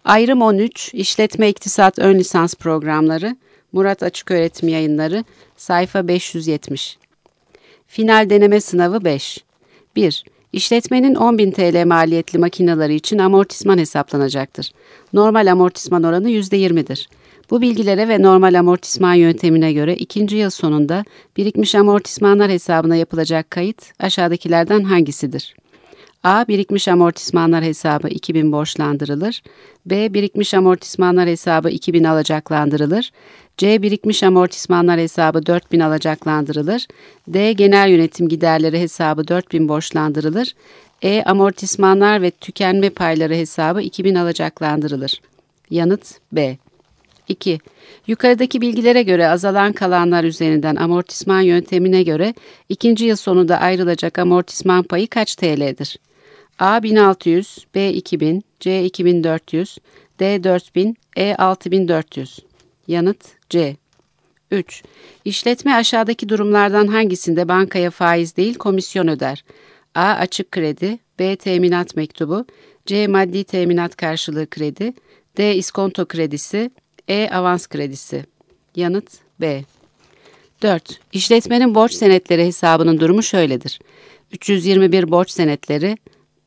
Ayrım 13, İşletme İktisat Ön Lisans Programları, Murat Açıköğretim Yayınları, sayfa 570. Final deneme sınavı 5. 1. İşletmenin 10.000 TL maliyetli makineleri için amortisman hesaplanacaktır. Normal amortisman oranı %20'dir. Bu bilgilere ve normal amortisman yöntemine göre 2. yıl sonunda birikmiş amortismanlar hesabına yapılacak kayıt aşağıdakilerden hangisidir? A. Birikmiş amortismanlar hesabı 2000 borçlandırılır. B. Birikmiş amortismanlar hesabı 2000 alacaklandırılır. C. Birikmiş amortismanlar hesabı 4000 alacaklandırılır. D. Genel yönetim giderleri hesabı 4000 borçlandırılır. E. Amortismanlar ve tükenme payları hesabı 2000 alacaklandırılır. Yanıt B. 2. Yukarıdaki bilgilere göre azalan kalanlar üzerinden amortisman yöntemine göre 2. yıl sonunda ayrılacak amortisman payı kaç TL'dir? A 1600, B 2000, C 2400, D 4000, E 6400. Yanıt C. 3. İşletme aşağıdaki durumlardan hangisinde bankaya faiz değil komisyon öder? A. Açık kredi, B. Teminat mektubu, C. Maddi teminat karşılığı kredi, D. İskonto kredisi, E. Avans kredisi. Yanıt B. 4. İşletmenin borç senetleri hesabının durumu şöyledir. 321 borç senetleri,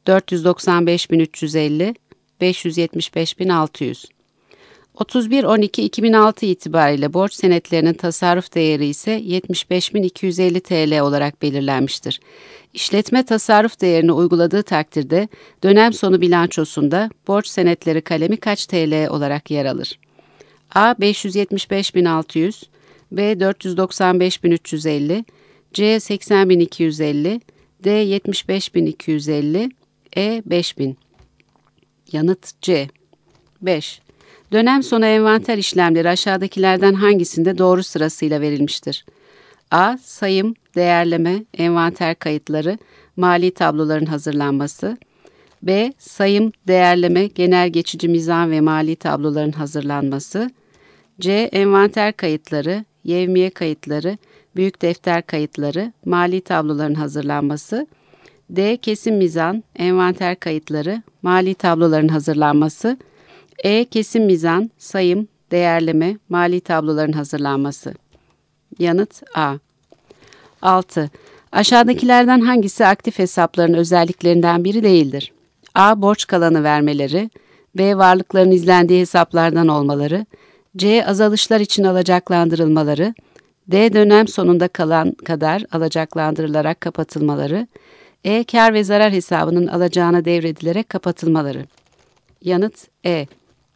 495.350, 575.600. 31.12.2006 itibariyle borç senetlerinin tasarruf değeri ise 75.250 TL olarak belirlenmiştir. İşletme tasarruf değerini uyguladığı takdirde dönem sonu bilançosunda borç senetleri kalemi kaç TL olarak yer alır? A. 575.600, B. 495.350, C. 80.250, D. 75.250, E. 5000. Yanıt C. 5. Dönem sonu envanter işlemleri aşağıdakilerden hangisinde doğru sırasıyla verilmiştir? A. Sayım, değerleme, envanter kayıtları, mali tabloların hazırlanması. B. Sayım, değerleme, genel geçici mizan ve mali tabloların hazırlanması. C. Envanter kayıtları, yevmiye kayıtları, büyük defter kayıtları, mali tabloların hazırlanması. D. Kesim mizan, envanter kayıtları, mali tabloların hazırlanması. E. Kesim mizan, sayım, değerleme, mali tabloların hazırlanması. Yanıt A. 6. Aşağıdakilerden hangisi aktif hesapların özelliklerinden biri değildir? A. Borç kalanı vermeleri, B. Varlıkların izlendiği hesaplardan olmaları, C. Azalışlar için alacaklandırılmaları, D. Dönem sonunda kalan kadar alacaklandırılarak kapatılmaları, E. Kar ve zarar hesabının alacağına devredilerek kapatılmaları. Yanıt E.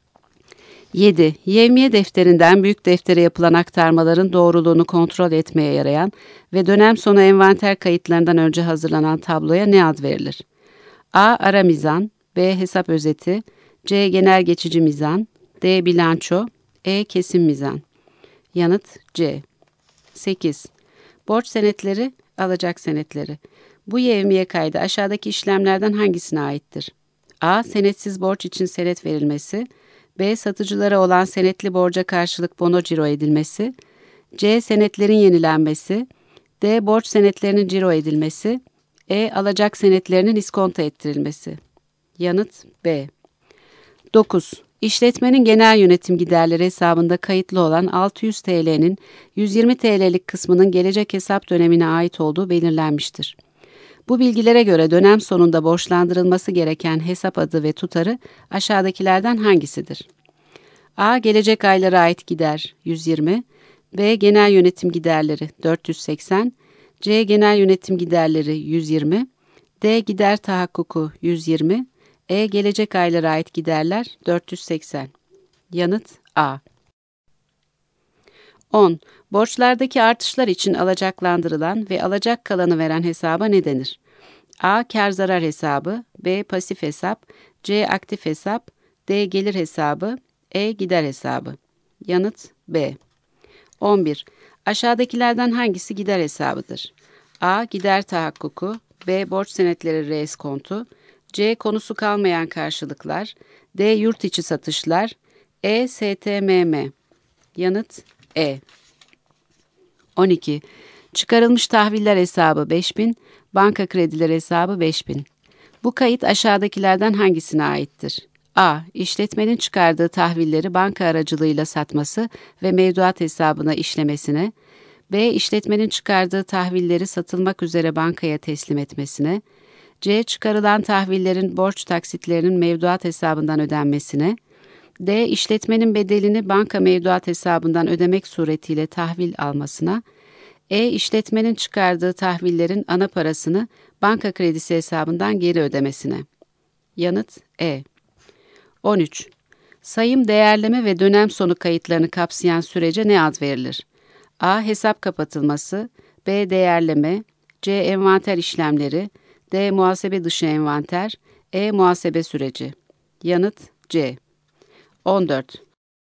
7. Yevmiye defterinden büyük deftere yapılan aktarmaların doğruluğunu kontrol etmeye yarayan ve dönem sonu envanter kayıtlarından önce hazırlanan tabloya ne ad verilir? A. Ara mizan, B. Hesap özeti, C. Genel geçici mizan, D. Bilanço, E. Kesim mizan. Yanıt C. 8. Borç senetleri, alacak senetleri. Bu yevmiye kaydı aşağıdaki işlemlerden hangisine aittir? A. Senetsiz borç için senet verilmesi, B. Satıcılara olan senetli borca karşılık bono ciro edilmesi, C. Senetlerin yenilenmesi, D. Borç senetlerinin ciro edilmesi, E. Alacak senetlerinin iskonto ettirilmesi. Yanıt B. 9. İşletmenin genel yönetim giderleri hesabında kayıtlı olan 600 TL'nin 120 TL'lik kısmının gelecek hesap dönemine ait olduğu belirlenmiştir. Bu bilgilere göre dönem sonunda borçlandırılması gereken hesap adı ve tutarı aşağıdakilerden hangisidir? A. Gelecek aylara ait gider 120, B. Genel yönetim giderleri 480, C. Genel yönetim giderleri 120, D. Gider tahakkuku 120, E. Gelecek aylara ait giderler 480. Yanıt A. 10. Borçlardaki artışlar için alacaklandırılan ve alacak kalanı veren hesaba ne denir? A. Kar zarar hesabı, B. Pasif hesap, C. Aktif hesap, D. Gelir hesabı, E. Gider hesabı. Yanıt B. 11. Aşağıdakilerden hangisi gider hesabıdır? A. Gider tahakkuku, B. Borç senetleri reeskontu, C. Konusu kalmayan karşılıklar, D. Yurt içi satışlar, E. STMM. Yanıt E. 12. Çıkarılmış tahviller hesabı 5000, banka kredileri hesabı 5000. Bu kayıt aşağıdakilerden hangisine aittir? A. İşletmenin çıkardığı tahvilleri banka aracılığıyla satması ve mevduat hesabına işlemesine, B. İşletmenin çıkardığı tahvilleri satılmak üzere bankaya teslim etmesine, C. Çıkarılan tahvillerin borç taksitlerinin mevduat hesabından ödenmesine, D. İşletmenin bedelini banka mevduat hesabından ödemek suretiyle tahvil almasına, E. İşletmenin çıkardığı tahvillerin ana parasını banka kredisi hesabından geri ödemesine. Yanıt E. 13. Sayım, değerleme ve dönem sonu kayıtlarını kapsayan sürece ne ad verilir? A. Hesap kapatılması, B. Değerleme, C. Envanter işlemleri, D. Muhasebe dışı envanter, E. Muhasebe süreci. Yanıt C. 14.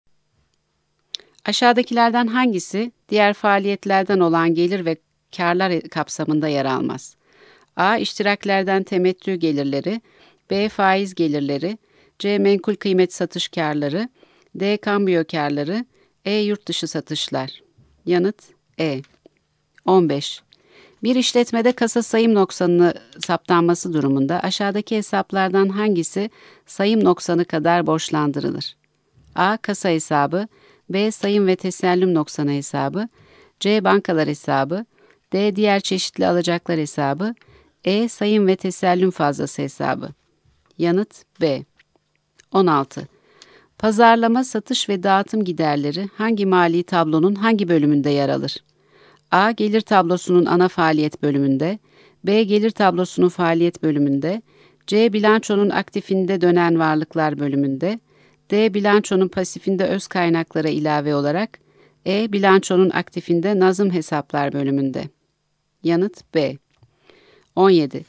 Aşağıdakilerden hangisi diğer faaliyetlerden olan gelir ve kârlar kapsamında yer almaz? A. İştiraklerden temettü gelirleri, B. Faiz gelirleri, C. Menkul kıymet satış kârları, D. Kambiyo kârları, E. Yurt dışı satışlar. Yanıt E. 15. Bir işletmede kasa sayım noksanını saptanması durumunda aşağıdaki hesaplardan hangisi sayım noksanı kadar borçlandırılır? A. Kasa hesabı, B. Sayım ve tesellüm noksanı hesabı, C. Bankalar hesabı, D. Diğer çeşitli alacaklar hesabı, E. Sayım ve tesellüm fazlası hesabı. Yanıt B. 16. Pazarlama, satış ve dağıtım giderleri hangi mali tablonun hangi bölümünde yer alır? A. Gelir tablosunun ana faaliyet bölümünde, B. Gelir tablosunun faaliyet bölümünde, C. Bilançonun aktifinde dönen varlıklar bölümünde, D. Bilançonun pasifinde öz kaynaklara ilave olarak, E. Bilançonun aktifinde nazım hesaplar bölümünde. Yanıt B. 17.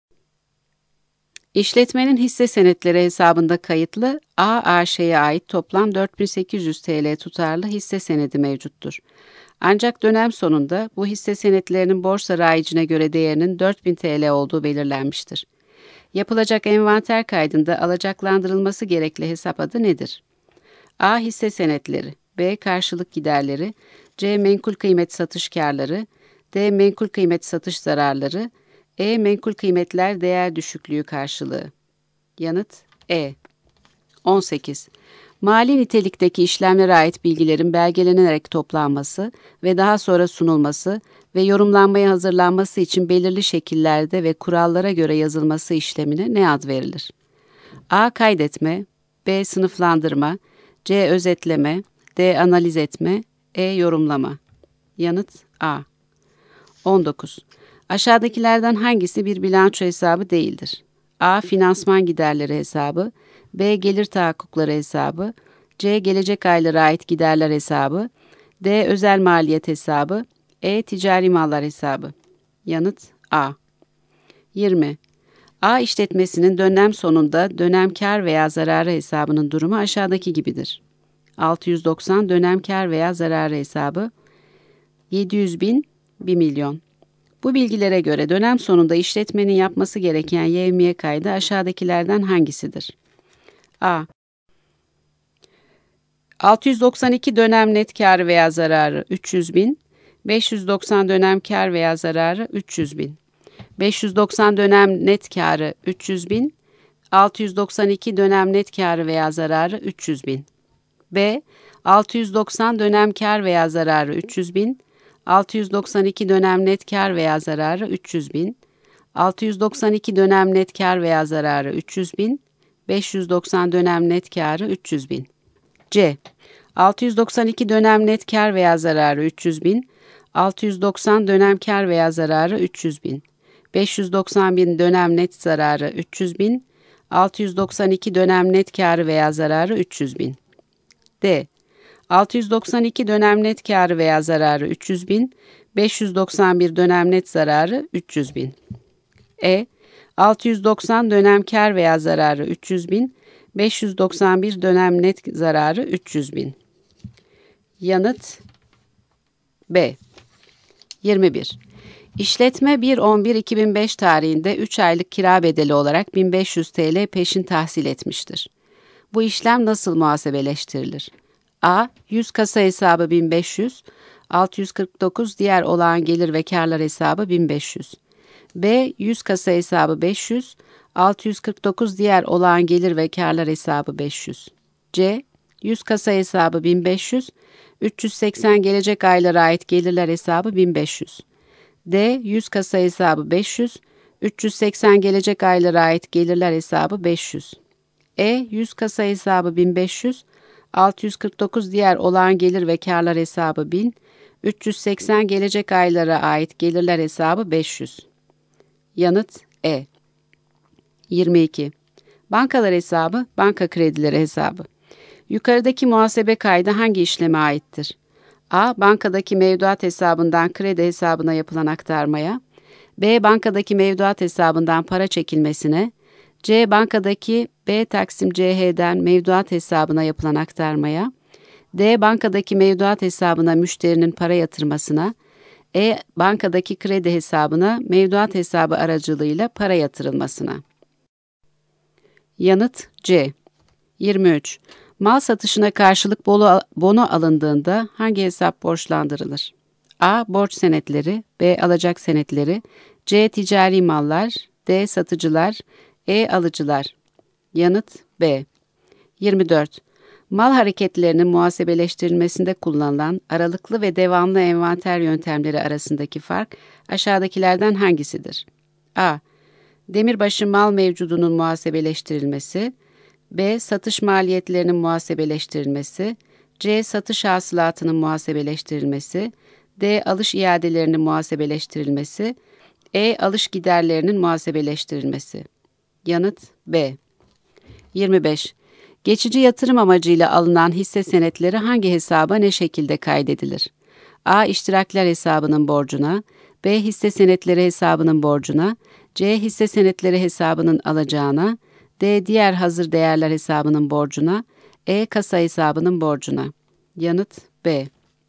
İşletmenin hisse senetleri hesabında kayıtlı A.A.Ş'ye ait toplam 4800 TL tutarlı hisse senedi mevcuttur. Ancak dönem sonunda bu hisse senetlerinin borsa rayicine göre değerinin 4000 TL olduğu belirlenmiştir. Yapılacak envanter kaydında alacaklandırılması gerekli hesap adı nedir? A. Hisse senetleri, B. Karşılık giderleri, C. Menkul kıymet satış kârları, D. Menkul kıymet satış zararları, E. Menkul kıymetler değer düşüklüğü karşılığı. Yanıt E. 18. Mali nitelikteki işlemlere ait bilgilerin belgelenerek toplanması ve daha sonra sunulması ve yorumlanmaya hazırlanması için belirli şekillerde ve kurallara göre yazılması işlemine ne ad verilir? A. Kaydetme, B. Sınıflandırma, C. Özetleme, D. Analiz etme, E. Yorumlama. Yanıt A. 19. Aşağıdakilerden hangisi bir bilanço hesabı değildir? A. Finansman giderleri hesabı, B. Gelir tahakkukları hesabı, C. Gelecek aylara ait giderler hesabı, D. Özel maliyet hesabı, E. Ticari mallar hesabı. Yanıt A. 20. A işletmesinin dönem sonunda dönem kar veya zararı hesabının durumu aşağıdaki gibidir. 690 dönem kar veya zararı hesabı, 700.000, 1 milyon. Bu bilgilere göre dönem sonunda işletmenin yapması gereken yevmiye kaydı aşağıdakilerden hangisidir? A. 692 dönem net kar veya zararı 300.000, 590 dönem kar veya zararı 300.000. 590 dönem net karı 300.000, 692 dönem net karı veya zararı 300.000. B. 690 dönem kar veya zararı 300.000, 692 dönem net kar veya zararı 300.000, 692 dönem net kar veya zararı 300.000, 590 dönem net karı 300.000. C. 692 dönem net kar veya zararı 300.000, 690 dönem kar veya zararı 300.000, 590.000 dönem net zararı 300.000, 692 dönem net karı veya zararı 300.000. D. 692 dönem net karı veya zararı 300.000, 591 dönem net zararı 300.000. E. 690 dönem kar veya zararı 300.000, 591 dönem net zararı 300.000. Yanıt B. 21. İşletme 1.11.2005 tarihinde 3 aylık kira bedeli olarak 1500 TL peşin tahsil etmiştir. Bu işlem nasıl muhasebeleştirilir? A. 100 kasa hesabı 1500, 649 diğer olağan gelir ve kârlar hesabı 1500. B. 100 kasa hesabı 500, 649 diğer olağan gelir ve kârlar hesabı 500. C. 100 kasa hesabı 1500. 380 gelecek aylara ait gelirler hesabı 1500. D. 100 kasa hesabı 500. 380 gelecek aylara ait gelirler hesabı 500. E. 100 kasa hesabı 1500. 649 diğer olağan gelir ve kârlar hesabı 1000. 380 gelecek aylara ait gelirler hesabı 500. Yanıt E. 22. Bankalar hesabı, banka kredileri hesabı. Yukarıdaki muhasebe kaydı hangi işleme aittir? A. Bankadaki mevduat hesabından kredi hesabına yapılan aktarmaya. B. Bankadaki mevduat hesabından para çekilmesine. C. Bankadaki B Taksim CH'den mevduat hesabına yapılan aktarmaya. D. Bankadaki mevduat hesabına müşterinin para yatırmasına. E. Bankadaki kredi hesabına mevduat hesabı aracılığıyla para yatırılmasına. Yanıt C. 23. Mal satışına karşılık bono alındığında hangi hesap borçlandırılır? A. Borç senetleri, B. Alacak senetleri, C. Ticari mallar, D. Satıcılar, E. Alıcılar. Yanıt B. 24. Mal hareketlerinin muhasebeleştirilmesinde kullanılan aralıklı ve devamlı envanter yöntemleri arasındaki fark aşağıdakilerden hangisidir? A. Demirbaşı mal mevcudunun muhasebeleştirilmesi, B. Satış maliyetlerinin muhasebeleştirilmesi, C. Satış hasılatının muhasebeleştirilmesi, D. Alış iadelerinin muhasebeleştirilmesi, E. Alış giderlerinin muhasebeleştirilmesi. Yanıt B. 25. Geçici yatırım amacıyla alınan hisse senetleri hangi hesaba ne şekilde kaydedilir? A. İştirakler hesabının borcuna, B. Hisse senetleri hesabının borcuna, C. Hisse senetleri hesabının alacağına, D. Diğer hazır değerler hesabının borcuna, E. Kasa hesabının borcuna. Yanıt B.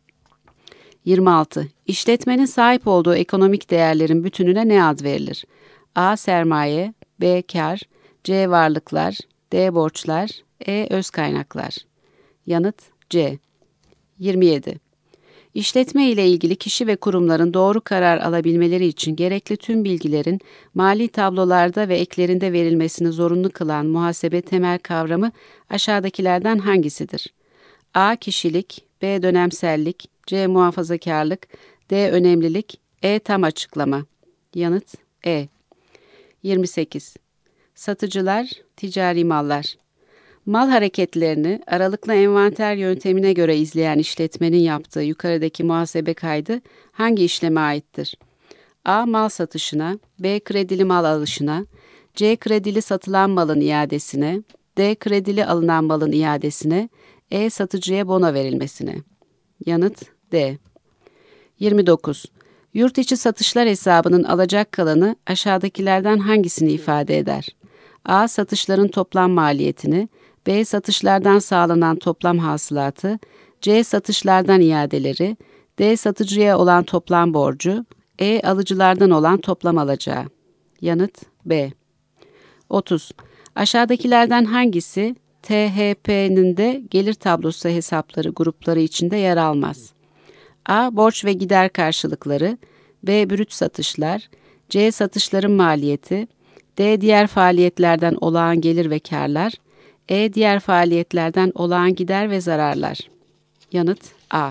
26. İşletmenin sahip olduğu ekonomik değerlerin bütününe ne ad verilir? A. Sermaye, B. Kar, C. Varlıklar, D. Borçlar, E. Öz kaynaklar. Yanıt C. 27. İşletme ile ilgili kişi ve kurumların doğru karar alabilmeleri için gerekli tüm bilgilerin mali tablolarda ve eklerinde verilmesini zorunlu kılan muhasebe temel kavramı aşağıdakilerden hangisidir? A. Kişilik, B. Dönemsellik, C. Muhafazakarlık, D. Önemlilik, E. Tam açıklama. Yanıt E. 28. Satıcılar, ticari mallar. Mal hareketlerini aralıklı envanter yöntemine göre izleyen işletmenin yaptığı yukarıdaki muhasebe kaydı hangi işleme aittir? A. Mal satışına, B. Kredili mal alışına, C. Kredili satılan malın iadesine, D. Kredili alınan malın iadesine, E. Satıcıya bono verilmesine. Yanıt D. 29. Yurt içi satışlar hesabının alacak kalanı aşağıdakilerden hangisini ifade eder? A. Satışların toplam maliyetini, B. Satışlardan sağlanan toplam hasılatı, C. Satışlardan iadeleri, D. Satıcıya olan toplam borcu, E. Alıcılardan olan toplam alacağı. Yanıt B. 30. Aşağıdakilerden hangisi THP'nin de gelir tablosu hesapları grupları içinde yer almaz? A. Borç ve gider karşılıkları, B. Brüt satışlar, C. Satışların maliyeti, D. Diğer faaliyetlerden olağan gelir ve kârlar, E. Diğer faaliyetlerden olağan gider ve zararlar. Yanıt A.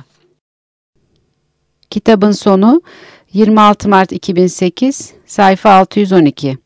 Kitabın sonu 26 Mart 2008, sayfa 612.